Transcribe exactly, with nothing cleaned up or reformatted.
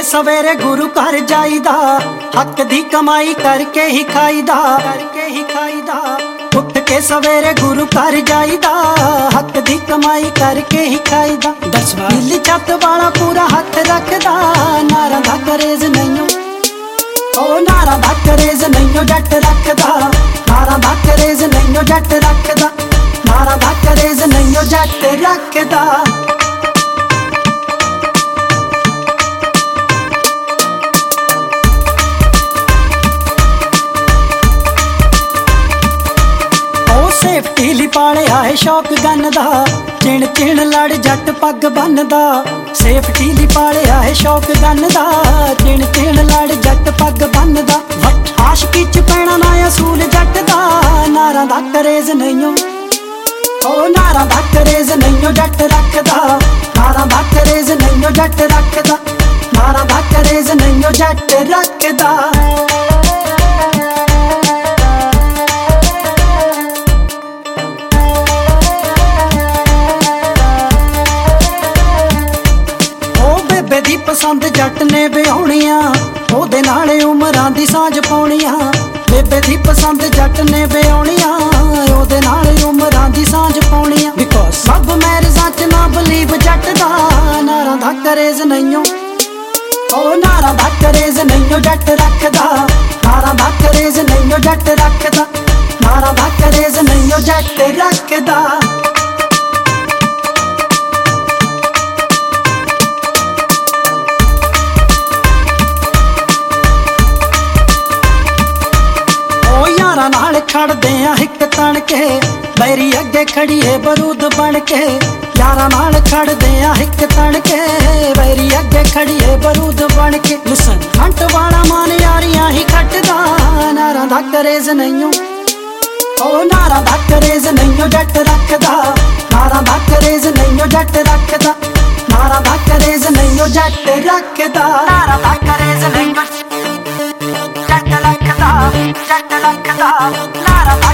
सवेरे गुरु घर जाईदा, हक दी कमाई करके ही खाईदा, करके ही खाईदा। उठ के सवेरे गुरु घर जाईदा, हक दी कमाई करके ही खाईदा। नीली छत वाला पूरा हथ रखदा, नारा दा करेज नहीं ओ नारा दा करेज नहीं जट रखदा, नारा दा करेज नहीं जट रखदा, नारा दा करेज नहीं जट रखदा। सेफ्टी ली पाले आए शौक गन दा, चिण चिण लड़ जट पग बनदा। सेफ्टी ली पाले आए शौक गन दा, चिण चिण लड़ जट पग बनदा। आशिकी च पैना ना असूल जट दा, नारा दा करेज नहीं ओ नारा दा करेज नहीं जट रखदा, नारा दा करेज नहीं जट रखदा, नारा दा करेज नहीं जट रखदा। दी पसंद जट ने ब्याहणियां, ओदे नाल उमरां दी सांझ पाउणियां। बेबे दी पसंद जट ने ब्याहणियां, ओदे नाल उमरां दी सांझ पाउणियां। बिकॉज़ सब मैरिजां च ना बलीव जट दा, नारा दा करेज नहीं ओ नारा दा करेज नहीं जट रखदा, नारा दा करेज नहीं जट रखदा, नारा दा करेज नहीं जट रखदा। यारा नाल खड़दे आ हिक तन के, बैरी अगे खड़ी है बरूद बन के। यारा नाल खड़दे आ हिक तन के, बैरी अगे खड़ी है बरूद बन के। लिसन हंट वाला मान यारियां ही खटदा, नारा दा करेज नहीं ओ नारा दा करेज नहीं जट रखदा, नारा दा करेज नहीं जट रखदा, नारा दा करेज नहीं जट रखदा, नारा दा करेज नहीं जट रखदा, जट रखदा, नारा दा